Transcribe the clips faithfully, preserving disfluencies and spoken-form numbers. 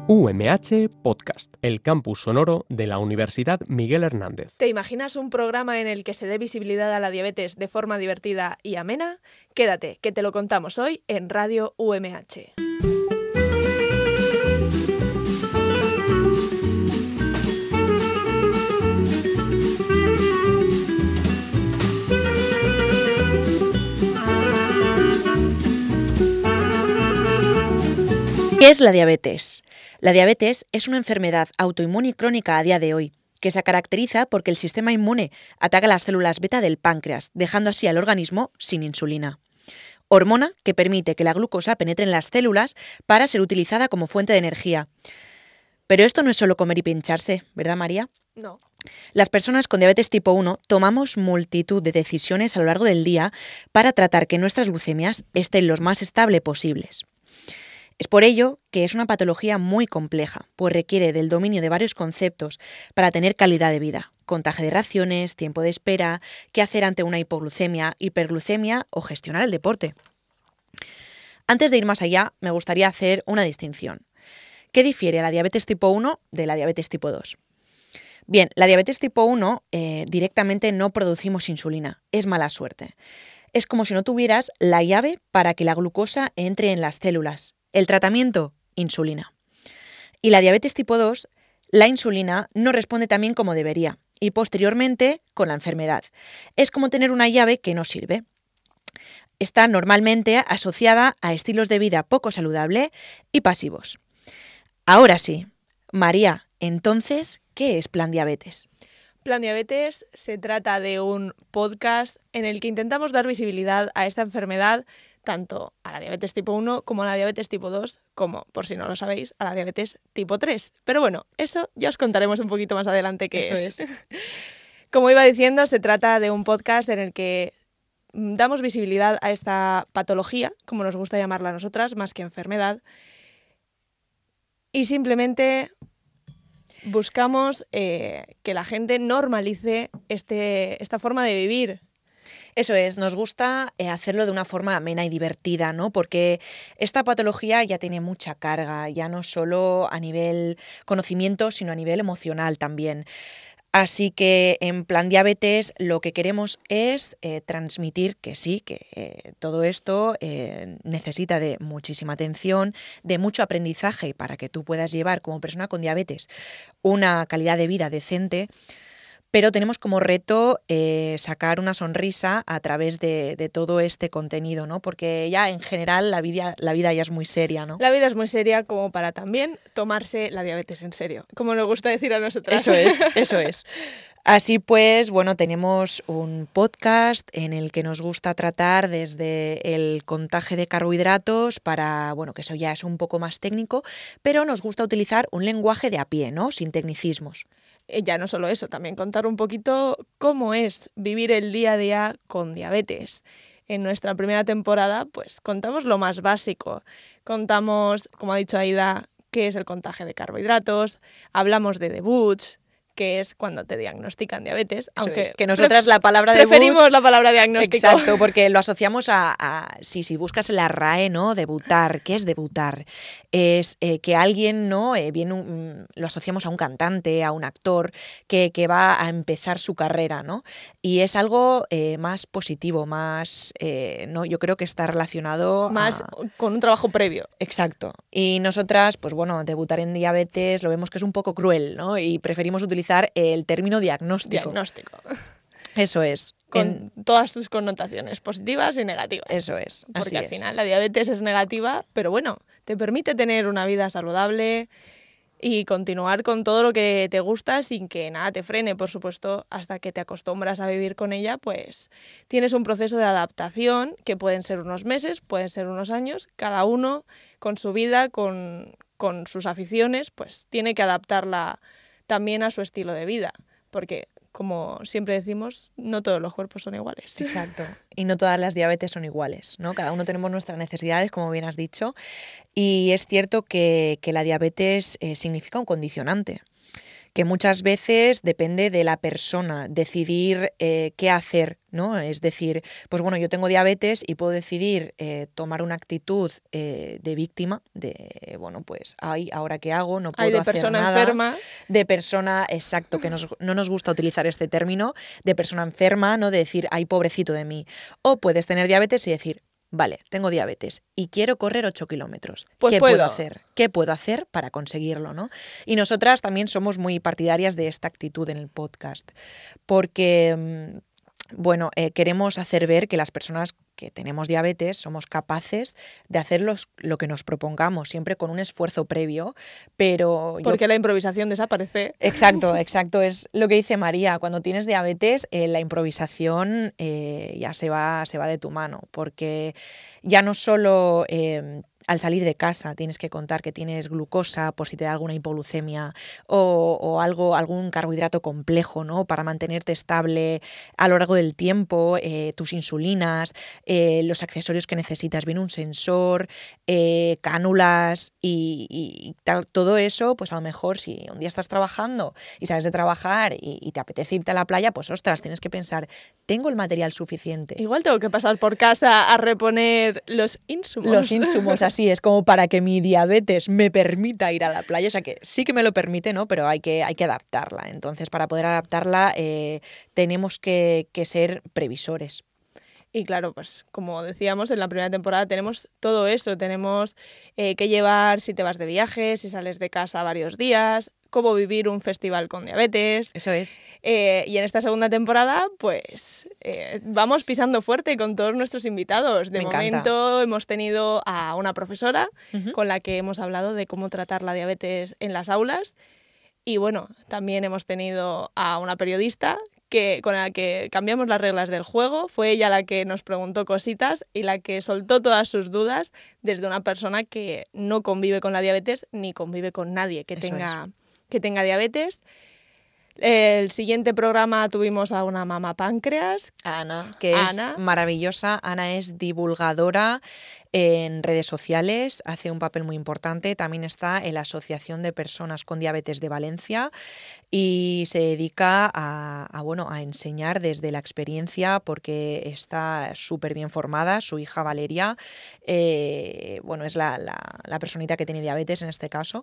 U M H Podcast, el campus sonoro de la Universidad Miguel Hernández. ¿Te imaginas un programa en el que se dé visibilidad a la diabetes de forma divertida y amena? Quédate, que te lo contamos hoy en Radio U M H. ¿Qué es la diabetes? La diabetes es una enfermedad autoinmune y crónica a día de hoy, que se caracteriza porque el sistema inmune ataca las células beta del páncreas, dejando así al organismo sin insulina, hormona que permite que la glucosa penetre en las células para ser utilizada como fuente de energía. Pero esto no es solo comer y pincharse, ¿verdad, María? No. Las personas con diabetes tipo uno tomamos multitud de decisiones a lo largo del día para tratar que nuestras glucemias estén lo más estable posibles. Es por ello que es una patología muy compleja, pues requiere del dominio de varios conceptos para tener calidad de vida: contaje de raciones, tiempo de espera, qué hacer ante una hipoglucemia, hiperglucemia o gestionar el deporte. Antes de ir más allá, me gustaría hacer una distinción. ¿Qué difiere la diabetes tipo uno de la diabetes tipo dos? Bien, la diabetes tipo uno eh, directamente no producimos insulina, es mala suerte. Es como si no tuvieras la llave para que la glucosa entre en las células. El tratamiento, insulina. Y la diabetes tipo dos, la insulina no responde tan bien como debería y posteriormente con la enfermedad. Es como tener una llave que no sirve. Está normalmente asociada a estilos de vida poco saludable y pasivos. Ahora sí, María, entonces, ¿qué es Plan Diabetes? Plan Diabetes se trata de un podcast en el que intentamos dar visibilidad a esta enfermedad, tanto a la diabetes tipo uno como a la diabetes tipo dos, como, por si no lo sabéis, a la diabetes tipo tres. Pero bueno, eso ya os contaremos un poquito más adelante qué Eso es. es. Como iba diciendo, se trata de un podcast en el que damos visibilidad a esta patología, como nos gusta llamarla a nosotras, más que enfermedad, y simplemente buscamos eh, que la gente normalice este, esta forma de vivir. Eso es, nos gusta eh, hacerlo de una forma amena y divertida, ¿no? Porque esta patología ya tiene mucha carga, ya no solo a nivel conocimiento, sino a nivel emocional también. Así que en Plan Diabetes lo que queremos es eh, transmitir que sí, que eh, todo esto eh, necesita de muchísima atención, de mucho aprendizaje para que tú puedas llevar como persona con diabetes una calidad de vida decente. Pero tenemos como reto eh, sacar una sonrisa a través de, de todo este contenido, ¿no? Porque ya en general la vida, la vida ya es muy seria, ¿no? La vida es muy seria como para también tomarse la diabetes en serio, como nos gusta decir a nosotras. Eso es, eso es. Así pues, bueno, tenemos un podcast en el que nos gusta tratar desde el contaje de carbohidratos para, bueno, que eso ya es un poco más técnico, pero nos gusta utilizar un lenguaje de a pie, ¿no? Sin tecnicismos. Ya no solo eso, también contar un poquito cómo es vivir el día a día con diabetes. En nuestra primera temporada, pues contamos lo más básico. Contamos, como ha dicho Aida, qué es el contaje de carbohidratos, hablamos de debuts, que es cuando te diagnostican diabetes. Aunque es, que nosotras la palabra debut... Preferimos la palabra diagnóstico. Exacto, porque lo asociamos a... a si, si buscas en la R A E, ¿no? Debutar. ¿Qué es debutar? Es eh, que alguien, ¿no? Eh, viene un, lo asociamos a un cantante, a un actor, que, que va a empezar su carrera, ¿no? Y es algo eh, más positivo, más... Eh, no, yo creo que está relacionado... Más a... con un trabajo previo. Exacto. Y nosotras, pues bueno, debutar en diabetes lo vemos que es un poco cruel, ¿no? Y preferimos utilizar el término diagnóstico. Diagnóstico. Eso es. Con en... todas sus connotaciones positivas y negativas. Eso es. Porque al es. final la diabetes es negativa, pero bueno, te permite tener una vida saludable y continuar con todo lo que te gusta sin que nada te frene, por supuesto, hasta que te acostumbras a vivir con ella, pues tienes un proceso de adaptación que pueden ser unos meses, pueden ser unos años, cada uno con su vida, con, con sus aficiones, pues tiene que adaptarla también a su estilo de vida, porque como siempre decimos, no todos los cuerpos son iguales. Exacto. Y no todas las diabetes son iguales, ¿no? Cada uno tenemos nuestras necesidades, como bien has dicho, y es cierto que, que la diabetes eh, significa un condicionante, que muchas veces depende de la persona decidir eh, qué hacer, ¿no? Es decir, pues bueno, yo tengo diabetes y puedo decidir eh, tomar una actitud eh, de víctima, de, bueno, pues, ay, ¿ahora qué hago? No puedo Ay, de hacer persona nada. enferma. De persona, exacto, que nos, no nos gusta utilizar este término, de persona enferma, ¿no? De decir, ay, pobrecito de mí. O puedes tener diabetes y decir, vale, tengo diabetes y quiero correr ocho kilómetros. Pues ¿Qué puedo. puedo hacer? ¿Qué puedo hacer para conseguirlo, ¿no? Y nosotras también somos muy partidarias de esta actitud en el podcast, porque, bueno, eh, queremos hacer ver que las personas que tenemos diabetes somos capaces de hacer los, lo que nos propongamos, siempre con un esfuerzo previo, pero... Porque yo... la improvisación desaparece. Exacto, exacto, es lo que dice María, cuando tienes diabetes eh, la improvisación eh, ya se va, se va de tu mano, porque ya no solo... Eh, al salir de casa tienes que contar que tienes glucosa por si te da alguna hipoglucemia o, o algo, algún carbohidrato complejo, ¿no? Para mantenerte estable a lo largo del tiempo, eh, tus insulinas, eh, los accesorios que necesitas, viene un sensor, eh, cánulas y, y tal, todo eso, pues a lo mejor si un día estás trabajando y sales de trabajar y, y te apetece irte a la playa, pues ostras, tienes que pensar, ¿tengo el material suficiente? Igual tengo que pasar por casa a reponer los insumos. Los insumos, así es, como para que mi diabetes me permita ir a la playa. O sea que sí que me lo permite, ¿no? Pero hay que, hay que adaptarla. Entonces, para poder adaptarla, eh, tenemos que, que ser previsores. Y claro, pues como decíamos, en la primera temporada tenemos todo eso. Tenemos eh, que llevar si te vas de viaje, si sales de casa varios días, cómo vivir un festival con diabetes. Eso es. Eh, y en esta segunda temporada, pues eh, vamos pisando fuerte con todos nuestros invitados. De Me momento encanta. hemos tenido a una profesora Uh-huh. con la que hemos hablado de cómo tratar la diabetes en las aulas. Y bueno, también hemos tenido a una periodista que, con la que cambiamos las reglas del juego. Fue ella la que nos preguntó cositas y la que soltó todas sus dudas desde una persona que no convive con la diabetes ni convive con nadie que, tenga, que tenga diabetes. El siguiente programa tuvimos a una mamá páncreas. Ana, que Ana. es maravillosa. Ana es divulgadora en redes sociales, hace un papel muy importante. También está en la Asociación de Personas con Diabetes de Valencia y se dedica a, a, bueno, a enseñar desde la experiencia porque está súper bien formada. Su hija Valeria eh, bueno, es la, la, la personita que tiene diabetes en este caso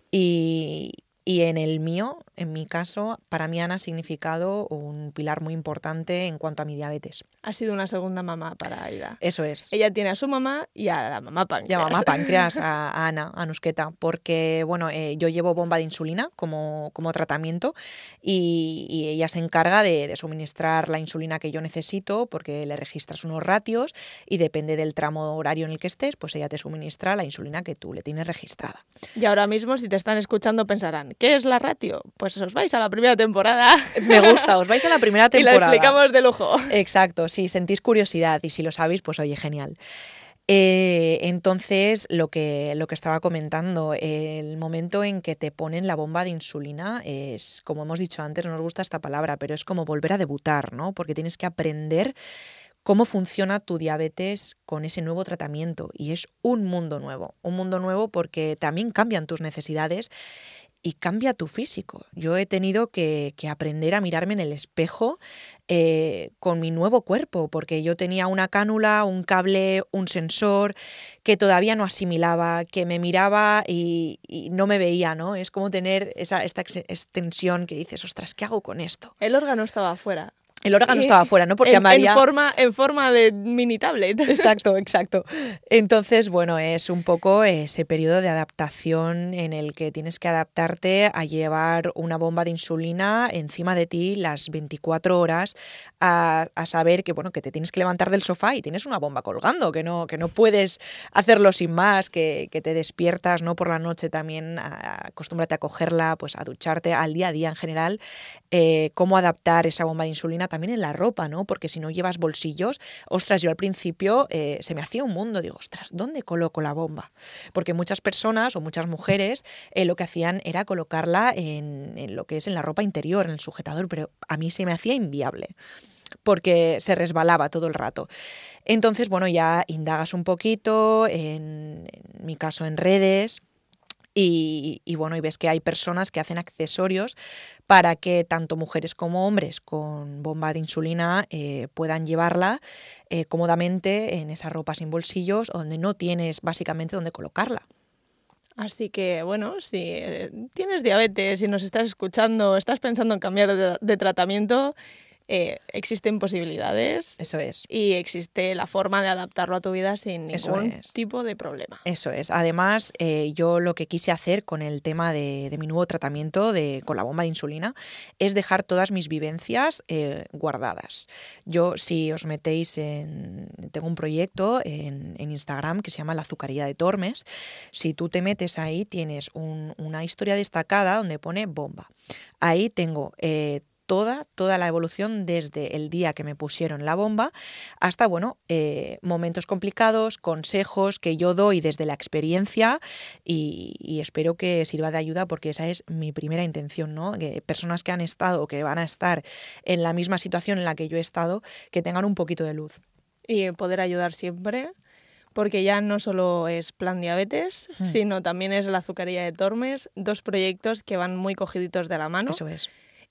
y... Y en el mío, en mi caso, para mí Ana ha significado un pilar muy importante en cuanto a mi diabetes. Ha sido una segunda mamá para Aida. Eso es. Ella tiene a su mamá y a la mamá páncreas. Y a mamá páncreas, a, a Ana, a Nusqueta, porque bueno, eh, yo llevo bomba de insulina como, como tratamiento y, y ella se encarga de, de suministrar la insulina que yo necesito porque le registras unos ratios y depende del tramo horario en el que estés, pues ella te suministra la insulina que tú le tienes registrada. Y ahora mismo, si te están escuchando, pensarán, ¿qué es la ratio? Pues os vais a la primera temporada. Me gusta, os vais a la primera temporada. Y la explicamos de lujo. Exacto, si sentís curiosidad y si lo sabéis, pues oye, genial. Eh, entonces, lo que, lo que estaba comentando, el momento en que te ponen la bomba de insulina es, como hemos dicho antes, no nos gusta esta palabra, pero es como volver a debutar, ¿no? Porque tienes que aprender cómo funciona tu diabetes con ese nuevo tratamiento y es un mundo nuevo, un mundo nuevo porque también cambian tus necesidades y cambia tu físico. Yo he tenido que, que aprender a mirarme en el espejo eh, con mi nuevo cuerpo, porque yo tenía una cánula, un cable, un sensor que todavía no asimilaba, que me miraba y, y no me veía, ¿no? Es como tener esa, esta extensión que dices, ostras, ¿qué hago con esto? El órgano estaba afuera. El órgano estaba fuera, ¿no? Porque en, a María... en, forma, en forma de mini tablet. Exacto, exacto. Entonces, bueno, es un poco ese periodo de adaptación en el que tienes que adaptarte a llevar una bomba de insulina encima de ti las veinticuatro horas, a, a saber que, bueno, que te tienes que levantar del sofá y tienes una bomba colgando, que no, que no puedes hacerlo sin más, que, que te despiertas, ¿no? Por la noche también, a, acostúmbrate a cogerla, pues a ducharte al día a día en general, eh, cómo adaptar esa bomba de insulina también en la ropa, ¿no? Porque si no llevas bolsillos, ostras, yo al principio eh, se me hacía un mundo, digo, ostras, ¿dónde coloco la bomba? Porque muchas personas o muchas mujeres eh, lo que hacían era colocarla en, en lo que es en la ropa interior, en el sujetador, pero a mí se me hacía inviable porque se resbalaba todo el rato. Entonces, bueno, ya indagas un poquito, en, en mi caso en redes, Y, y bueno, y ves que hay personas que hacen accesorios para que tanto mujeres como hombres con bomba de insulina eh, puedan llevarla eh, cómodamente en esa ropa sin bolsillos, donde no tienes básicamente dónde colocarla. Así que, bueno, si eh, tienes diabetes y nos estás escuchando, estás pensando en cambiar de, de tratamiento, eh, existen posibilidades. Eso es. Y existe la forma de adaptarlo a tu vida sin ningún es. tipo de problema. Eso es. Además, eh, yo lo que quise hacer con el tema de, de mi nuevo tratamiento de, con la bomba de insulina es dejar todas mis vivencias eh, guardadas. Yo, si os metéis en... Tengo un proyecto en, en Instagram que se llama La Azucaría de Tormes. Si tú te metes ahí, tienes un, una historia destacada donde pone bomba. Ahí tengo... Eh, Toda, toda la evolución desde el día que me pusieron la bomba hasta, bueno, eh, momentos complicados, consejos que yo doy desde la experiencia y, y espero que sirva de ayuda porque esa es mi primera intención, ¿no? Que personas que han estado o que van a estar en la misma situación en la que yo he estado, que tengan un poquito de luz. Y poder ayudar siempre, porque ya no solo es Plan Diabetes, hmm. sino también es la Azucaría de Tormes, dos proyectos que van muy cogiditos de la mano. Eso es.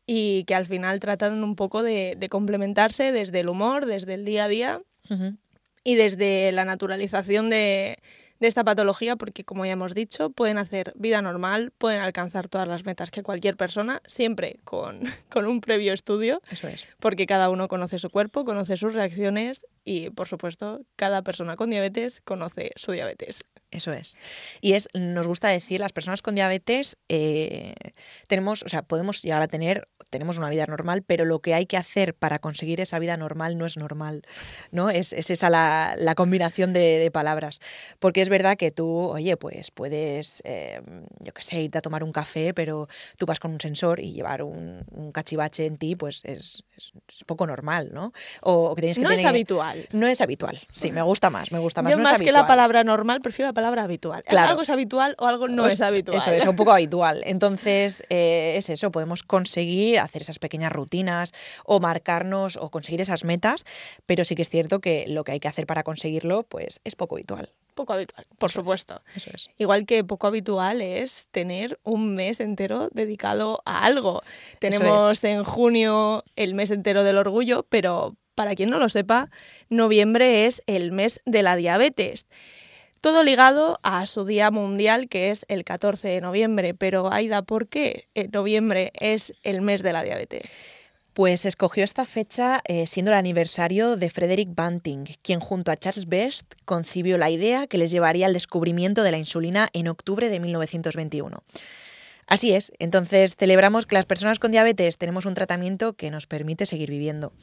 Y que al final tratan un poco de, de complementarse desde el humor, desde el día a día uh-huh. y desde la naturalización de, de esta patología, porque como ya hemos dicho, pueden hacer vida normal, pueden alcanzar todas las metas que cualquier persona, siempre con, con un previo estudio. Eso es. Porque cada uno conoce su cuerpo, conoce sus reacciones y, por supuesto, cada persona con diabetes conoce su diabetes. Eso es. Y es, nos gusta decir, las personas con diabetes eh, tenemos, o sea, podemos llegar a tener, tenemos una vida normal, pero lo que hay que hacer para conseguir esa vida normal no es normal, ¿no? Es, es esa la, la combinación de, de palabras. Porque es verdad que tú, oye, pues puedes, eh, yo qué sé, irte a tomar un café, pero tú vas con un sensor y llevar un, un cachivache en ti, pues es, es, es poco normal, ¿no? O, o que tienes que no tener... es habitual. No es habitual, sí, me gusta más, me gusta más. Yo no más es que habitual. la palabra normal, prefiero la palabra habitual. Claro. Algo es habitual o algo no es, es habitual. Eso es, un poco habitual. Entonces, eh, es eso, podemos conseguir hacer esas pequeñas rutinas o marcarnos o conseguir esas metas, pero sí que es cierto que lo que hay que hacer para conseguirlo, pues es poco habitual. Poco habitual, por eso supuesto. Es, eso es. Igual que poco habitual es tener un mes entero dedicado a algo. Tenemos es. en junio el mes entero del orgullo, pero para quien no lo sepa, noviembre es el mes de la diabetes. Todo ligado a su día mundial, que es el catorce de noviembre. Pero, Aida, ¿por qué noviembre es el mes de la diabetes? Pues escogió esta fecha eh, siendo el aniversario de Frederick Banting, quien junto a Charles Best concibió la idea que les llevaría al descubrimiento de la insulina en octubre de mil novecientos veintiuno. Así es, entonces celebramos que las personas con diabetes tenemos un tratamiento que nos permite seguir viviendo.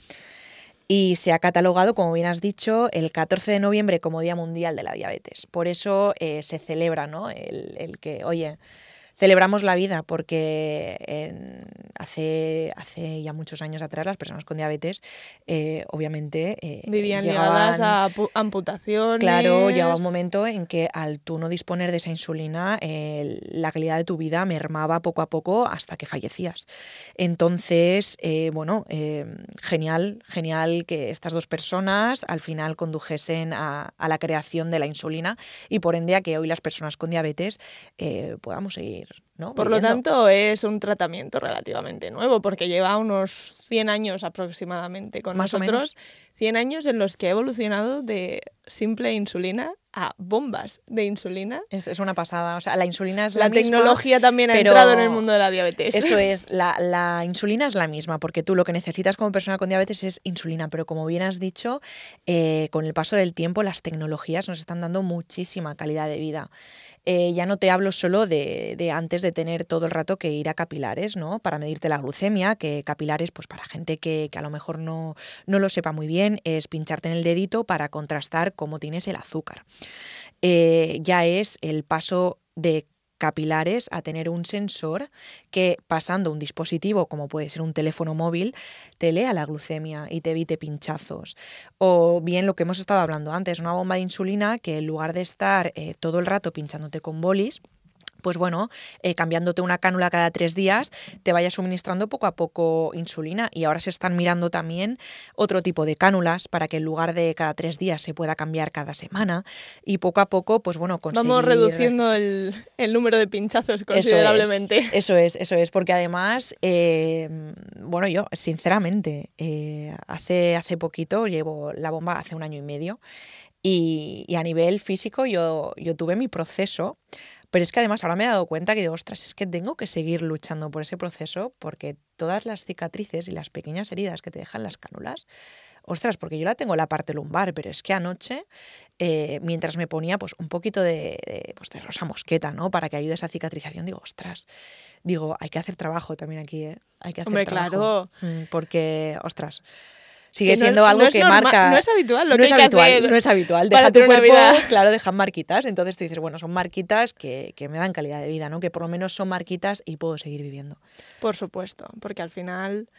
Y se ha catalogado, como bien has dicho, el catorce de noviembre como Día Mundial de la Diabetes. Por eso eh, se celebra, ¿no? el, el que, oye, celebramos la vida, porque en, hace, hace ya muchos años atrás las personas con diabetes, eh, obviamente... Eh, Vivían llegaban, ligadas a amputaciones. Claro, llegaba un momento en que al tú no disponer de esa insulina, eh, la calidad de tu vida mermaba poco a poco hasta que fallecías. Entonces, eh, bueno, eh, genial, genial que estas dos personas al final condujesen a, a la creación de la insulina y por ende a que hoy las personas con diabetes eh, podamos seguir, ¿no? Por viviendo. lo tanto, es un tratamiento relativamente nuevo, porque lleva unos cien años aproximadamente con Más nosotros. o menos. cien años en los que ha evolucionado de simple insulina a bombas de insulina. Es, es una pasada. O sea, la insulina es la, la misma. La tecnología también ha pero entrado en el mundo de la diabetes. Eso es, la, la insulina es la misma, porque tú lo que necesitas como persona con diabetes es insulina, pero como bien has dicho, eh, con el paso del tiempo las tecnologías nos están dando muchísima calidad de vida. Eh, ya no te hablo solo de, de antes de tener todo el rato que ir a capilares, ¿no? Para medirte la glucemia, que capilares, pues para gente que, que a lo mejor no, no lo sepa muy bien, es pincharte en el dedito para contrastar cómo tienes el azúcar. Eh, ya es el paso de capilares a tener un sensor que, pasando un dispositivo como puede ser un teléfono móvil, te lea la glucemia y te evite pinchazos. O bien lo que hemos estado hablando antes, una bomba de insulina que en lugar de estar eh, todo el rato pinchándote con bolis, pues bueno, eh, cambiándote una cánula cada tres días, te vaya suministrando poco a poco insulina. Y ahora se están mirando también otro tipo de cánulas para que en lugar de cada tres días se pueda cambiar cada semana. Y poco a poco, pues bueno, conseguir... Vamos reduciendo el, el número de pinchazos considerablemente. Eso es, eso es, eso es, porque además, eh, bueno, yo sinceramente, eh, hace, hace poquito, llevo la bomba hace un año y medio, y, y a nivel físico yo, yo tuve mi proceso. Pero es que además ahora me he dado cuenta que digo, ostras, es que tengo que seguir luchando por ese proceso porque todas las cicatrices y las pequeñas heridas que te dejan las cánulas, ostras, porque yo la tengo en la parte lumbar, pero es que anoche, eh, mientras me ponía pues un poquito de, de, pues, de rosa mosqueta, ¿no? Para que ayude a esa cicatrización, digo, ostras, digo, hay que hacer trabajo también aquí, ¿eh? Hay que hacer Hombre, trabajo. claro. Porque, ostras... Sigue que siendo no, algo no que normal, marca... No es habitual lo no que es hay habitual, que hacer. No es habitual. Para Deja tu tener cuerpo, una vida. claro, dejan marquitas. Entonces tú dices, bueno, son marquitas que, que me dan calidad de vida, ¿no? Que por lo menos son marquitas y puedo seguir viviendo. Por supuesto, porque al final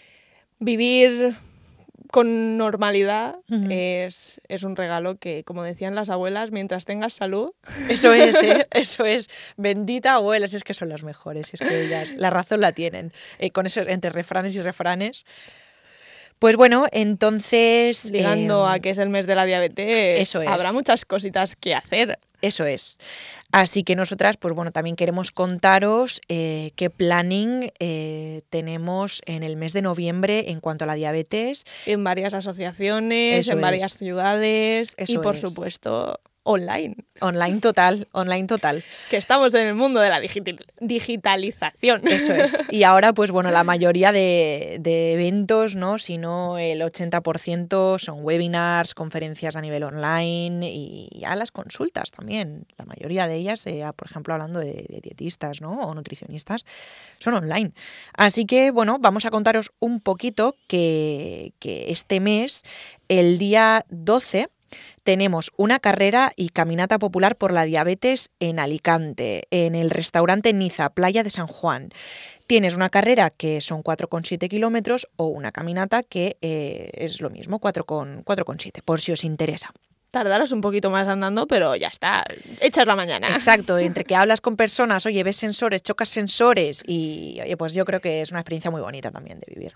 vivir con normalidad Uh-huh. es, es un regalo que, como decían las abuelas, mientras tengas salud... Eso es, ¿eh? Eso es. Bendita abuelas, es que son las mejores. Es que ellas la razón la tienen. Eh, con eso, entre refranes y refranes... Pues bueno, entonces... Ligando eh, a que es el mes de la diabetes, eso es. habrá muchas cositas que hacer. Eso es. Así que nosotras, pues bueno, también queremos contaros eh, qué planning eh, tenemos en el mes de noviembre en cuanto a la diabetes. En varias asociaciones, Eso en varias es. ciudades Eso y, por es. supuesto, online. Online total, online total. Que estamos en el mundo de la digital- digitalización. Eso es. Y ahora, pues bueno, la mayoría de, de eventos, ¿no? Si no el ochenta por ciento son webinars, conferencias a nivel online y ya las consultas también. La mayoría de ellas, eh, por ejemplo, hablando de, de dietistas, ¿no? O nutricionistas, son online. Así que, bueno, vamos a contaros un poquito que, que este mes, el día doce, tenemos una carrera y caminata popular por la diabetes en Alicante, en el restaurante Niza, Playa de San Juan. Tienes una carrera que son cuatro coma siete kilómetros o una caminata que eh, es lo mismo, cuatro coma siete, por si os interesa. Tardarás un poquito más andando, pero ya está, echas la mañana. Exacto, entre que hablas con personas, oye, ves sensores, chocas sensores y oye, pues yo creo que es una experiencia muy bonita también de vivir.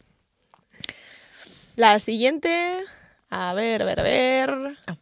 La siguiente, a ver, a ver, a ver... Oh.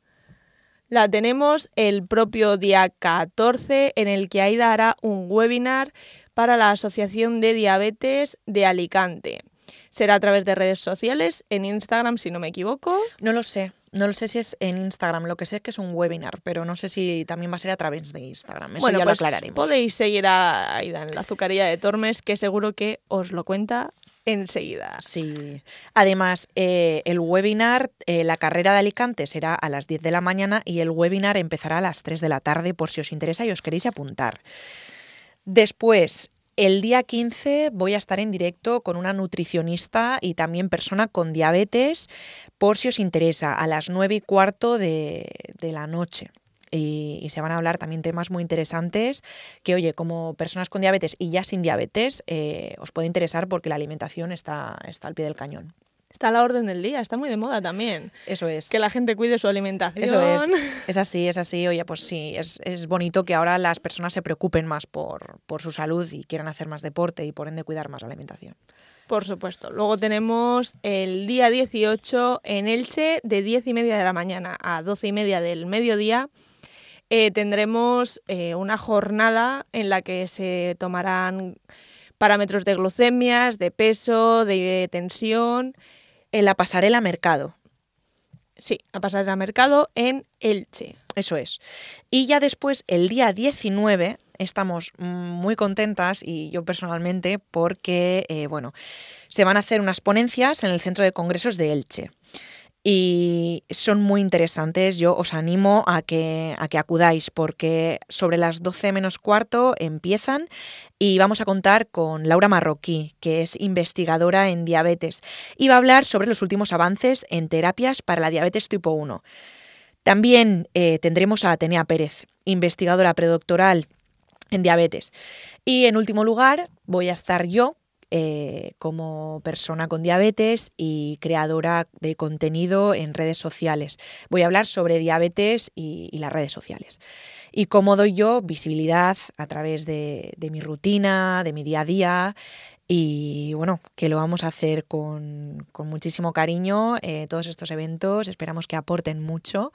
La tenemos el propio día catorce, en el que Aida hará un webinar para la Asociación de Diabetes de Alicante. Será a través de redes sociales, en Instagram, si no me equivoco. No lo sé, no lo sé si es en Instagram, lo que sé es que es un webinar, pero no sé si también va a ser a través de Instagram, eso bueno, ya pues lo aclararemos. podéis seguir a Aida en la Azucarilla de Tormes, que seguro que os lo cuenta enseguida. Sí. Además, eh, el webinar, eh, la carrera de Alicante será a las diez de la mañana y el webinar empezará a las tres de la tarde por si os interesa y os queréis apuntar. Después, el día quince voy a estar en directo con una nutricionista y también persona con diabetes por si os interesa, a las nueve y cuarto de, de la noche. Y, y se van a hablar también temas muy interesantes que, oye, como personas con diabetes y ya sin diabetes, eh, os puede interesar porque la alimentación está, está al pie del cañón. Está a la orden del día, está muy de moda también. Eso es. Que la gente cuide su alimentación. Eso es. Es así, es así. Oye, pues sí, es, es bonito que ahora las personas se preocupen más por, por su salud y quieran hacer más deporte y por ende cuidar más la alimentación. Por supuesto. Luego tenemos el día dieciocho en Elche, de diez y media de la mañana a doce y media del mediodía. Eh, tendremos eh, una jornada en la que se tomarán parámetros de glucemias, de peso, de tensión. En la pasarela Mercado. Sí, a pasarela Mercado en Elche. Eso es. Y ya después, el día diecinueve, estamos muy contentas, y yo personalmente, porque, eh, bueno, se van a hacer unas ponencias en el Centro de Congresos de Elche. Y son muy interesantes, yo os animo a que, a que acudáis porque sobre las doce menos cuarto empiezan y vamos a contar con Laura Marroquí, que es investigadora en diabetes y va a hablar sobre los últimos avances en terapias para la diabetes tipo uno. También eh, tendremos a Atenea Pérez, investigadora predoctoral en diabetes. Y en último lugar voy a estar yo, eh, como persona con diabetes y creadora de contenido en redes sociales. Voy a hablar sobre diabetes y, y las redes sociales. Y cómo doy yo visibilidad a través de, de mi rutina, de mi día a día. Y bueno, que lo vamos a hacer con, con muchísimo cariño, eh, todos estos eventos. Esperamos que aporten mucho.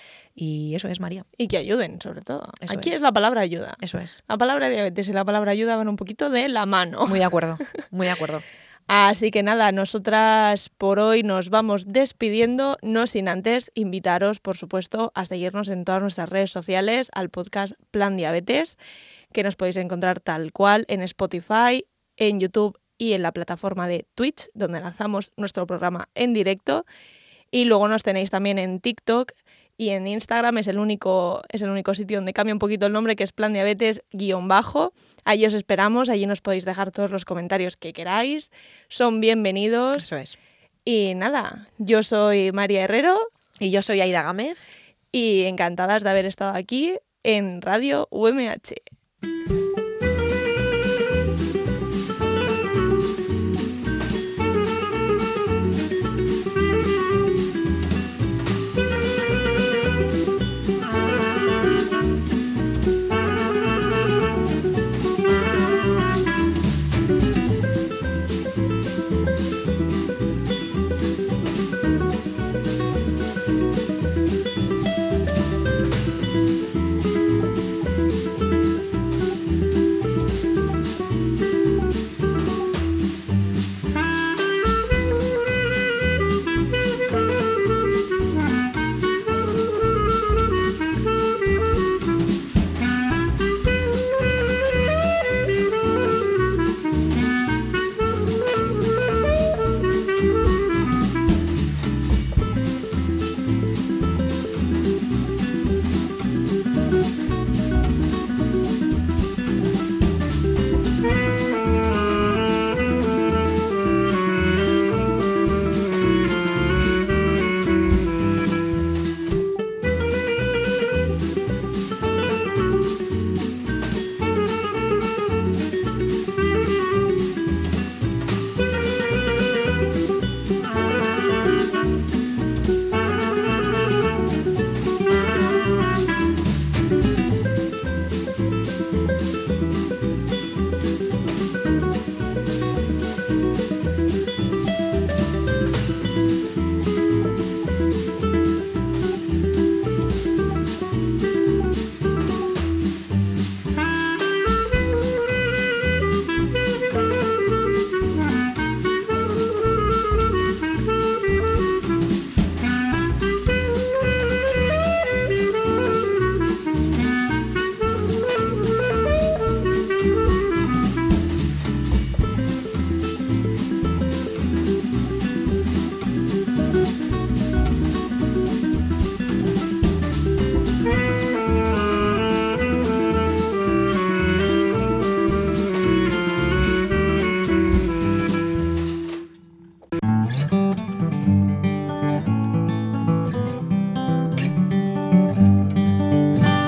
Y eso es, María. Y que ayuden, sobre todo. Eso Aquí es. es la palabra ayuda. Eso es. La palabra diabetes y la palabra ayuda van un poquito de la mano. Muy de acuerdo, muy de acuerdo. Así que nada, nosotras por hoy nos vamos despidiendo, no sin antes invitaros, por supuesto, a seguirnos en todas nuestras redes sociales, al podcast Plan Diabetes, que nos podéis encontrar tal cual en Spotify, en YouTube y en la plataforma de Twitch, donde lanzamos nuestro programa en directo. Y luego nos tenéis también en TikTok y en Instagram, es el único, es el único sitio donde cambia un poquito el nombre, que es Plan Diabetes guión bajo. Allí os esperamos, allí nos podéis dejar todos los comentarios que queráis. Son bienvenidos. Eso es. Y nada, yo soy María Herrero. Y yo soy Aida Gámez. Y encantadas de haber estado aquí en Radio U M H.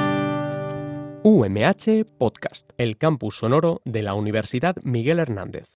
U M H Podcast, el campus sonoro de la Universidad Miguel Hernández.